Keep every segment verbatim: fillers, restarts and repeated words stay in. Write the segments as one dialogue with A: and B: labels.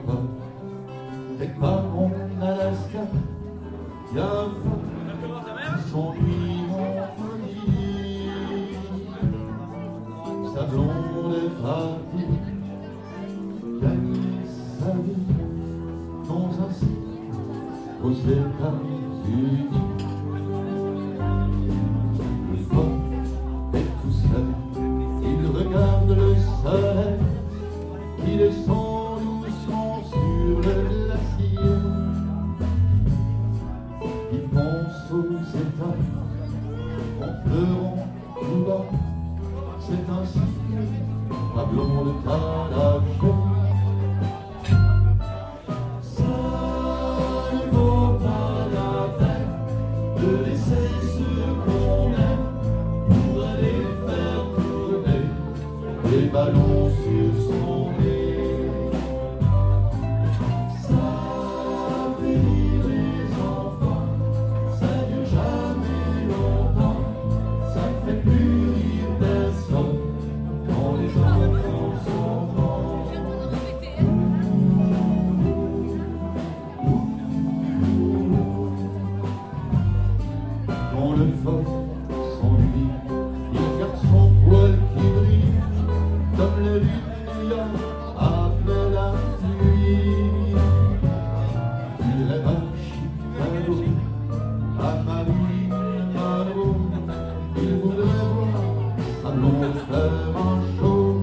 A: pas, quelque part en Alaska, y a un fou qui s'ennuie en folie. Sa blonde est partie, gagner sa vie dans un cirque aux États-Unis. Le fort est tout seul, il regarde le soleil qui descend doucement sur le glacier. Il pense aux États en pleurant tout bas. C'est ainsi la blonde t'a lâché. Ça ne vaut pas la peine de laisser ce qu'on aime pour aller faire tourner les ballons sur son nez. Ça fait rire les enfants, ça dure jamais longtemps, ça ne fait plus rire personne quand les enfants sont grands. Quand le fort s'ennuie, il regarde son poil qui brille comme le lumière après la pluie. Il rêve à Chicago, à Marilyn Monroe. Il voudrait voir sa blonde faire un show.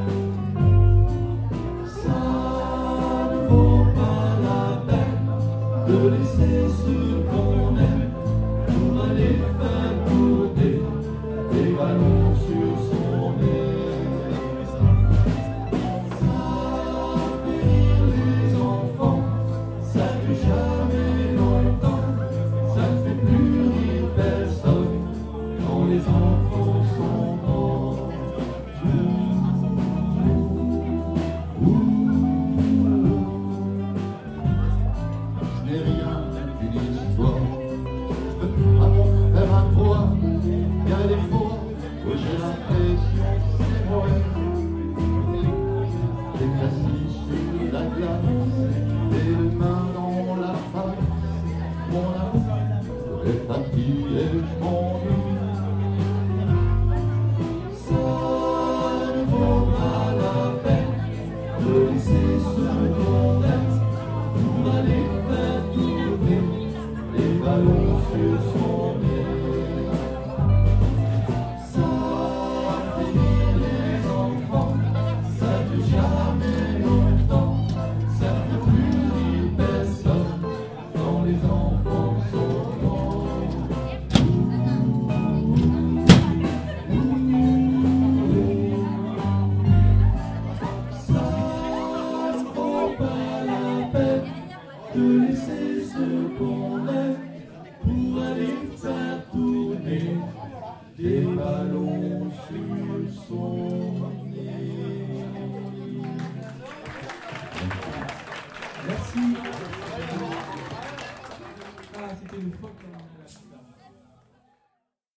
A: Ça ne vaut pas la peine de laisser ce qu'on aime pour aller faire tourner des ballons sur son nez. Ça fait rire les enfants, ça dure jamais longtemps, ça ne fait plus rire personne quand les enfants sont grands. Ce n'est rien qu'une histoire, je peux pas m'en faire un croire. Il y a des fois où j'ai l'impression que c'est vrai. T'es assis sur la glace, les mains dans la face. Mon amour est parti et je m'ennuie. Ça ne vaut pas la peine de laisser ce qu'on aime pour aller faire tourner les ballons sur son nez. Ça fait rire les enfants, ça dure jamais longtemps, ça ne fait plus rire personne quand les enfants sont grands. Ça ne vaut pas la peine de laisser ce qu'on aime pour aller faire tourner des ballons sur son nez.
B: Merci. Ah, c'était une faute.